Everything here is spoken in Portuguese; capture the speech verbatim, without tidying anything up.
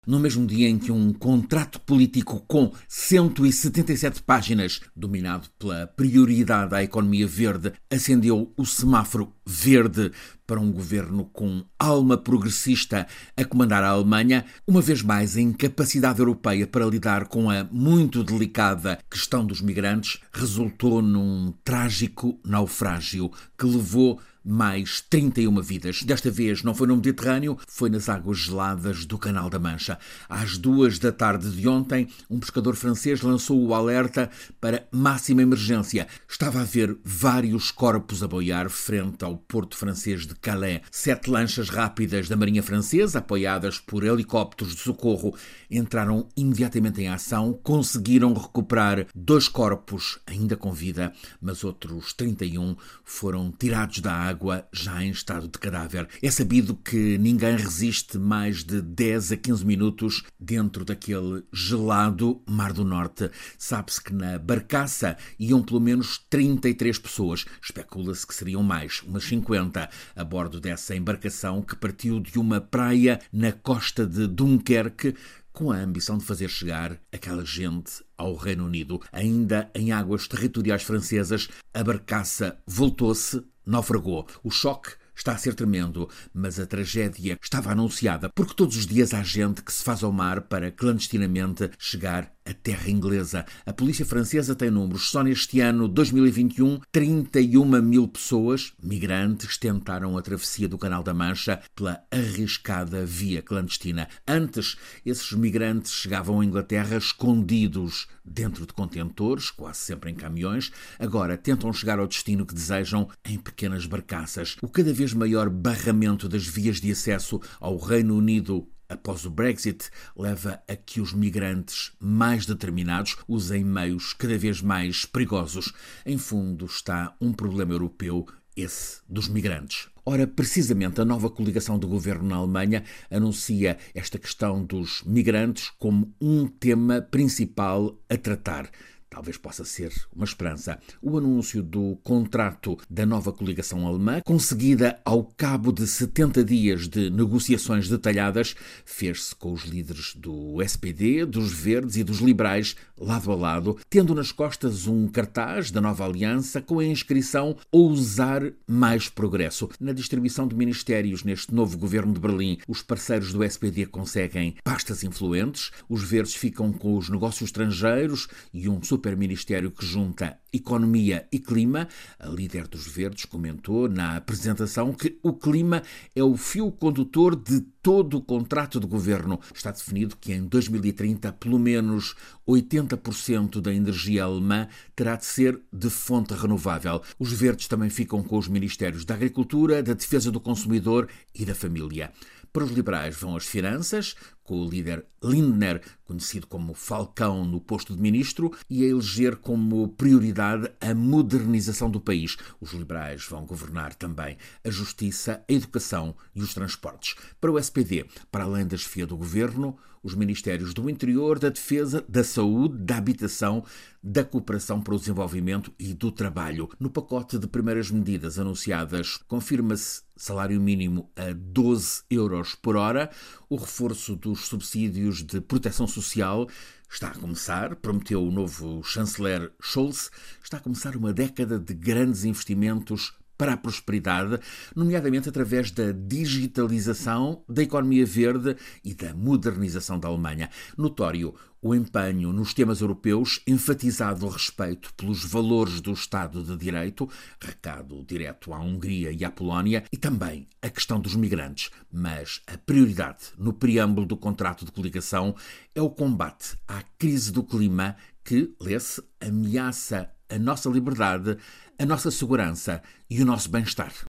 No mesmo dia em que um contrato político com cento e setenta e sete páginas, dominado pela prioridade à economia verde, acendeu o semáforo verde para um governo com alma progressista a comandar a Alemanha, uma vez mais a incapacidade europeia para lidar com a muito delicada questão dos migrantes resultou num trágico naufrágio que levou mais trinta e uma vidas. Desta vez não foi no Mediterrâneo, foi nas águas geladas do Canal da Mancha. Às duas da tarde de ontem, um pescador francês lançou o alerta para máxima emergência. Estava a haver vários corpos a boiar frente ao porto francês de Calais. Sete lanchas rápidas da Marinha Francesa, apoiadas por helicópteros de socorro, entraram imediatamente em ação, conseguiram recuperar dois corpos ainda com vida, mas outros trinta e um foram tirados da água água já em estado de cadáver. É sabido que ninguém resiste mais de dez a quinze minutos dentro daquele gelado Mar do Norte. Sabe-se que na barcaça iam pelo menos trinta e três pessoas. Especula-se que seriam mais, umas cinquenta, a bordo dessa embarcação que partiu de uma praia na costa de Dunkerque, com a ambição de fazer chegar aquela gente ao Reino Unido. Ainda em águas territoriais francesas, a barcaça voltou-se, naufragou. O choque está a ser tremendo, mas a tragédia estava anunciada, porque todos os dias há gente que se faz ao mar para clandestinamente chegar à terra inglesa. A polícia francesa tem números. Só neste ano, dois mil e vinte e um, trinta e uma mil pessoas, migrantes, tentaram a travessia do Canal da Mancha pela arriscada via clandestina. Antes, esses migrantes chegavam à Inglaterra escondidos dentro de contentores, quase sempre em caminhões. Agora tentam chegar ao destino que desejam em pequenas barcaças. O cada vez maior barramento das vias de acesso ao Reino Unido após o Brexit leva a que os migrantes mais determinados usem meios cada vez mais perigosos. Em fundo está um problema europeu, esse dos migrantes. Ora, precisamente a nova coligação do governo na Alemanha anuncia esta questão dos migrantes como um tema principal a tratar. Talvez possa ser uma esperança. O anúncio do contrato da nova coligação alemã, conseguida ao cabo de setenta dias de negociações detalhadas, fez-se com os líderes do S P D, dos Verdes e dos Liberais, lado a lado, tendo nas costas um cartaz da nova aliança com a inscrição Ousar Mais Progresso. Na distribuição de ministérios neste novo governo de Berlim, os parceiros do S P D conseguem pastas influentes, os Verdes ficam com os negócios estrangeiros e um superministério que junta economia e clima. A líder dos Verdes comentou na apresentação que o clima é o fio condutor de todo o contrato de governo. Está definido que em dois mil e trinta, pelo menos oitenta por cento da energia alemã terá de ser de fonte renovável. Os Verdes também ficam com os ministérios da Agricultura, da Defesa do Consumidor e da Família. Para os liberais vão as finanças, com o líder Lindner, conhecido como Falcão, no posto de ministro, e a eleger como prioridade a modernização do país. Os liberais vão governar também a justiça, a educação e os transportes. Para o S P D, para além da chefia do governo, os ministérios do Interior, da Defesa, da Saúde, da Habitação, da Cooperação para o Desenvolvimento e do Trabalho. No pacote de primeiras medidas anunciadas, confirma-se salário mínimo a doze euros por hora, o reforço dos subsídios de proteção social está a começar, prometeu o novo chanceler Scholz, está a começar uma década de grandes investimentos para a prosperidade, nomeadamente através da digitalização da economia verde e da modernização da Alemanha. Notório o empenho nos temas europeus, enfatizado o respeito pelos valores do Estado de Direito, recado direto à Hungria e à Polónia, e também a questão dos migrantes. Mas a prioridade no preâmbulo do contrato de coligação é o combate à crise do clima que, lê-se, ameaça a nossa liberdade, a nossa segurança e o nosso bem-estar.